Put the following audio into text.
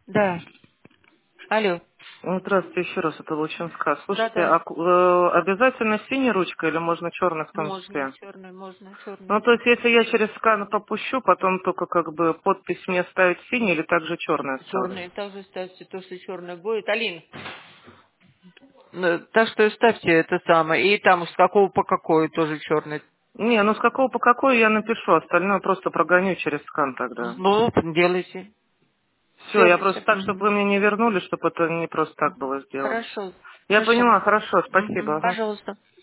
Да. Алло. Здравствуйте еще раз, это Лучинска. Слушайте, Да-да. обязательно синей ручкой или можно черной в том Можно, числе? черный, можно, Ну, черный. то есть, если я через скан пропущу, потом только как бы подпись мне ставить синий или также черный оставлю? Черный также ставьте, то, что черный будет. Алин, так что ставьте это самое. И там с какого по какой тоже черный. Не, ну с какого по какой я напишу, остальное просто прогоню через скан тогда. Ну, делайте. Все, Все, я просто так, чтобы вы мне не вернули, чтобы это не просто так было сделано. Хорошо. Я Хорошо. поняла, хорошо, спасибо. Ага. Пожалуйста.